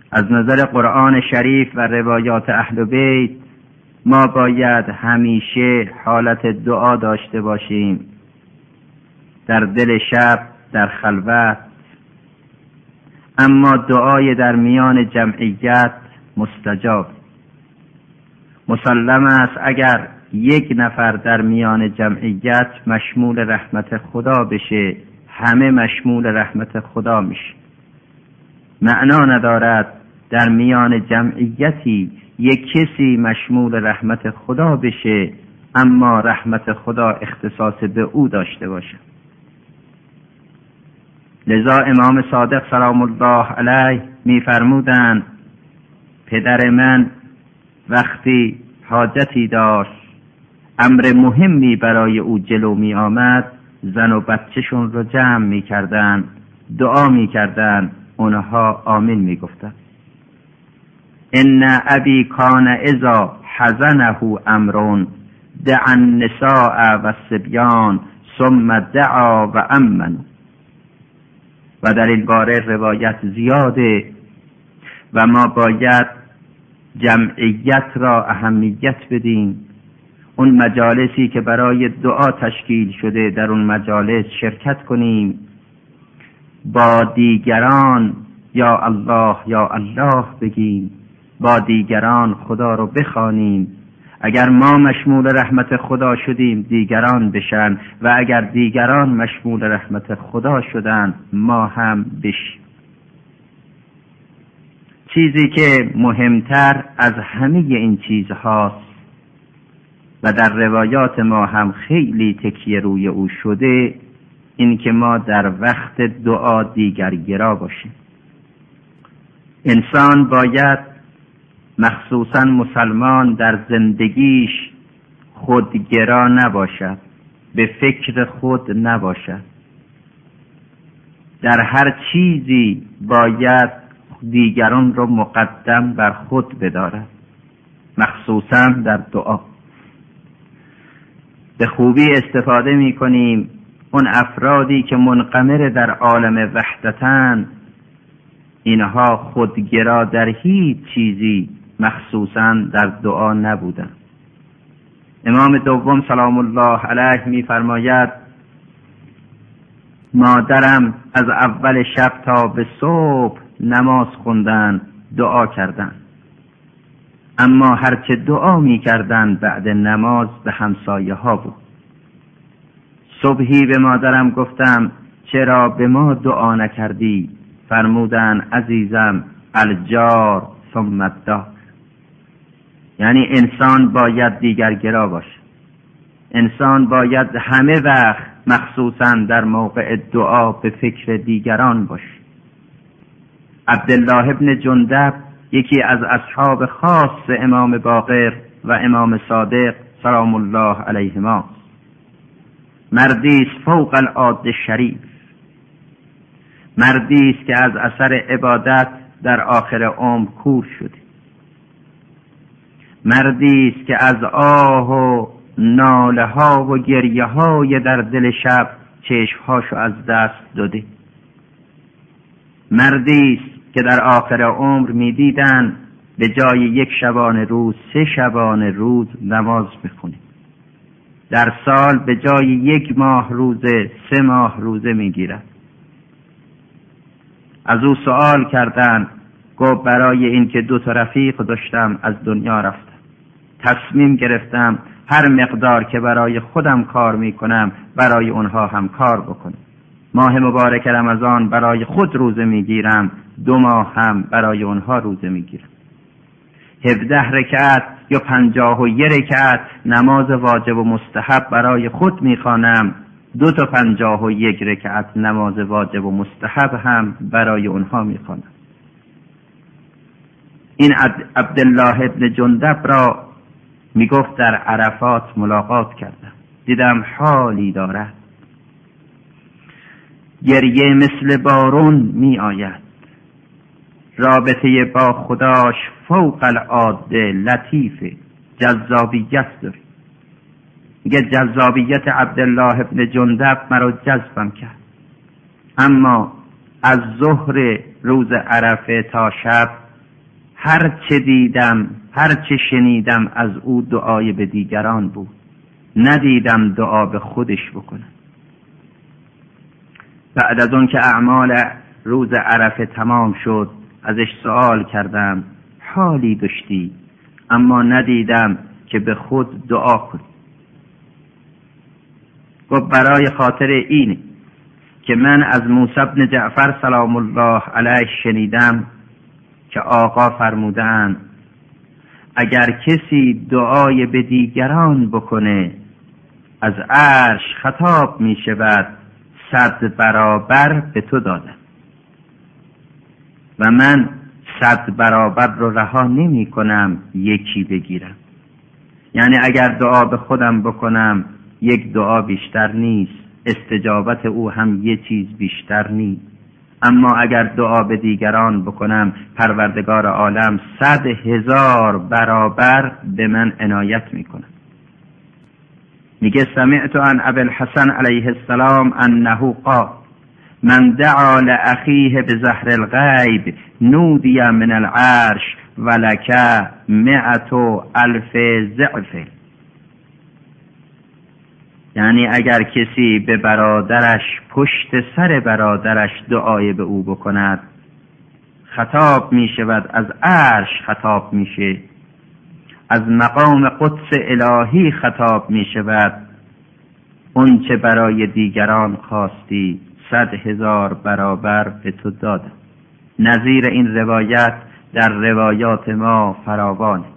از نظر قرآن شریف و روایات اهل بیت ما باید همیشه حالت دعا داشته باشیم، در دل شب، در خلوت. اما دعای در میان جمعیت مستجاب. مسلم است اگر یک نفر در میان جمعیت مشمول رحمت خدا بشه، همه مشمول رحمت خدا میشه. معنا ندارد در میان جمعیتی یک کسی مشمول رحمت خدا بشه اما رحمت خدا اختصاص به او داشته باشه. لذا امام صادق سلام الله علیه می‌فرمودند پدر من وقتی حاجتی داشت، امر مهمی برای او جلو می آمد، زن و بچه‌شون رو جمع می کردن، دعا می کردن، اونها آمین می گفتن. ان ابی کان اذا حزنه امر دعا النساء و الصبیان ثم دعا و امن. و در این باره روایت زیاده و ما باید جمعیت را اهمیت بدیم. اون مجالسی که برای دعا تشکیل شده در اون مجالس شرکت کنیم، با دیگران یا الله یا الله بگیم، با دیگران خدا رو بخوانیم. اگر ما مشمول رحمت خدا شدیم دیگران بشن و اگر دیگران مشمول رحمت خدا شدن ما هم بشیم. چیزی که مهمتر از همه این چیزهاست و در روایات ما هم خیلی تکیه روی او شده، این که ما در وقت دعا دیگرگرا باشیم. انسان باید، مخصوصا مسلمان، در زندگیش خودگرا نباشد، به فکر خود نباشد. در هر چیزی باید دیگران رو مقدم بر خود بدارد، مخصوصا در دعا. به خوبی استفاده می کنیم اون افرادی که منقمر در عالم وحدتن، اینها خودگرا در هیچ چیزی مخصوصا در دعا نبودن. امام دوم سلام الله علیه می فرماید مادرم از اول شب تا به صبح نماز خوندن، دعا کردن، اما هرچه دعا می کردن بعد نماز به همسایه ها بود. صبحی به مادرم گفتم چرا به ما دعا نکردی؟ فرمودن عزیزم الجار ثم الدار. یعنی انسان باید دیگرگرا باشه، انسان باید همه وقت مخصوصا در موقع دعا به فکر دیگران باشه. عبدالله ابن جندب یکی از اصحاب خاص امام باقر و امام صادق سلام الله علیهما، مردی است فوق العاده شریف، مردی است که از اثر عبادت در آخر عمر کور شده، مردی است که از آه و ناله ها و گریه های در دل شب چشمهاشو از دست داده، مردی است که در آخر عمر می‌دیدن به جای 1 شبانه روز 3 شبانه روز نماز بخونه، در سال به جای 1 ماه روزه 3 ماه روزه میگیرد. از او سوال کردند، گفت برای این که 2 تا رفیق داشتم از دنیا رفتم، تصمیم گرفتم هر مقدار که برای خودم کار میکنم برای اونها هم کار بکنم. ماه مبارک رمضان برای خود روزه میگیرم، 2 ماه هم برای اونها روزه میگیرم. 17 رکعت یا 51 رکعت نماز واجب و مستحب برای خود میخوانم، 2 تا 51 رکعت نماز واجب و مستحب هم برای اونها میخوانم. این عبدالله ابن جندب را میگفت در عرفات ملاقات کردم، دیدم حالی دارد، گریه مثل بارون می آید، رابطه با خداش فوق العاده لطیفه، جذابیت داره. میگه جذابیت عبدالله ابن جندب مرا جذبم کرد، اما از ظهر روز عرفه تا شب هر چه دیدم، هر چه شنیدم از او دعای به دیگران بود، ندیدم دعا به خودش بکنم. بعد از اون که اعمال روز عرفه تمام شد ازش سوال کردم حالی داشتی اما ندیدم که به خود دعا کنی. گفت برای خاطر اینه که من از موسی بن جعفر سلام الله علیه شنیدم که آقا فرمودند اگر کسی دعای به دیگران بکنه از عرش خطاب می شود 100 برابر به تو دادم و من 100 برابر رو رها نمی کنم یکی بگیرم. یعنی اگر دعا به خودم بکنم یک دعا بیشتر نیست، استجابت او هم یه چیز بیشتر نیست، اما اگر دعا به دیگران بکنم پروردگار عالم 100,000 برابر به من عنایت میکنه. میگه سمعت عن ابی الحسن علیه السلام انه قال من دعا لاخیه بظهر الغیب نودی من العرش ولک 100,000 ضعف. یعنی اگر کسی به برادرش پشت سر برادرش دعای به او بکند خطاب می شود، از عرش خطاب میشه، از مقام قدس الهی خطاب می شود، اون چه برای دیگران خواستی 100,000 برابر به تو دادم. نظیر این روایت در روایات ما فراوانه.